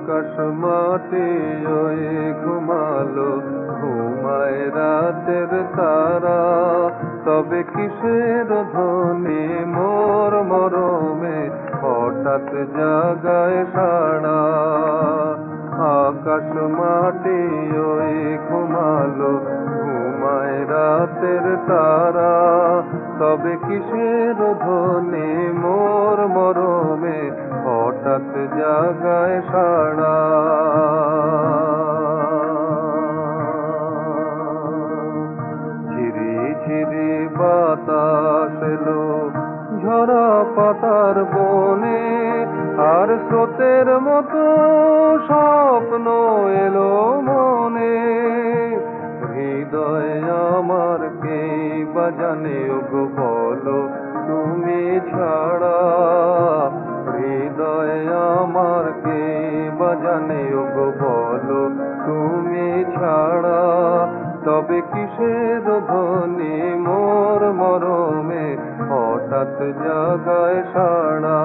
আকাশ মাটি ওই ঘুমালো, ঘুমায় রাতের তারা। তবে কিসের ধ্বনি মোর মরমে হঠাৎ জাগায় সাড়া। আকাশ মাটি ওই ঘুমালো, ঘুমায় রাতের তারা। তবে কিসের ধ্বনি মোর মরমে হঠাৎ জাগায় সাড়া। ঝিরি ঝিরি বাতাস এলো ঝরা পাতার বনে, আর স্রোতের মতো স্বপ্ন এলো মনে। হৃদয় আমার কে বাজানে ওগো বলো তুমি ছাড়া। হৃদয় আমার কে বাজানে ওগো বলো তুমি ছাড়া। তবে কিসের ধ্বনি মোর মরমে হঠাৎ জাগায় সাড়া।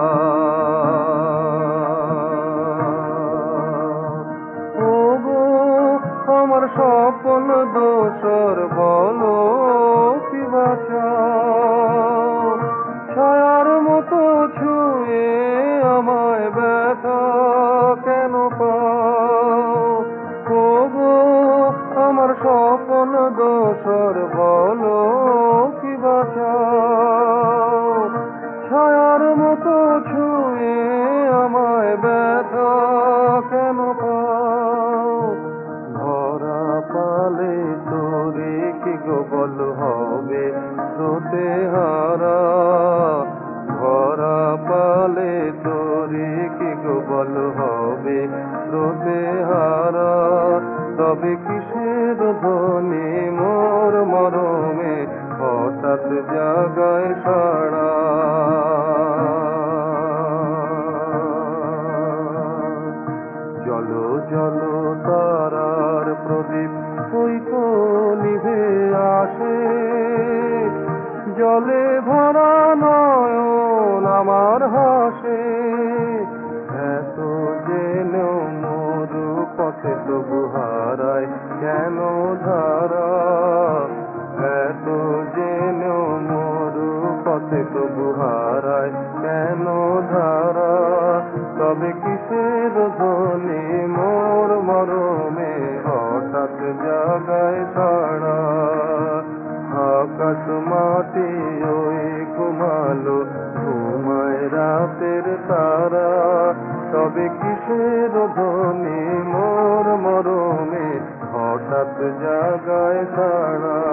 ওগো আমার স্বপ্ন দোসর বলো কি বাঁচাও। ছায়ার মতো ছুঁয়ে আমায় ব্যথা কেন পাও। ওগো আমার স্বপ্ন দোসর বলো কি বাঁচাও। ছায়ার মতো ছুঁয়ে আমায় ব্যথা কেন পাও। ভরা পালে তোরে কি গো বল হবে স্রোতে হারা। ভরা পালে তোরে কি গো বল হবে স্রোতে হারা। তবে কিসের ধ্বনি মোর মরমে হঠাৎ জাগায় সাড়া। জলো জলো তারার প্রদীপ ওই তো নিভে আসে। জলে ভরা নয়ন আমার হাসে। এত জেনেও মরু পথে তবু হারায় কেন ধারা। এত জেনেও মরু পথে তবু হারায় কেন ধারা। তবে কিসের ধ্বনি মোর মরমে হঠাৎ জাগায় সাড়া। আকাশ মাটি ওই ঘুমালো, ঘুমায় রাতের তারা। তবে কিসের ধ্বনি মোর মরমে হঠাৎ জাগায় সাড়া।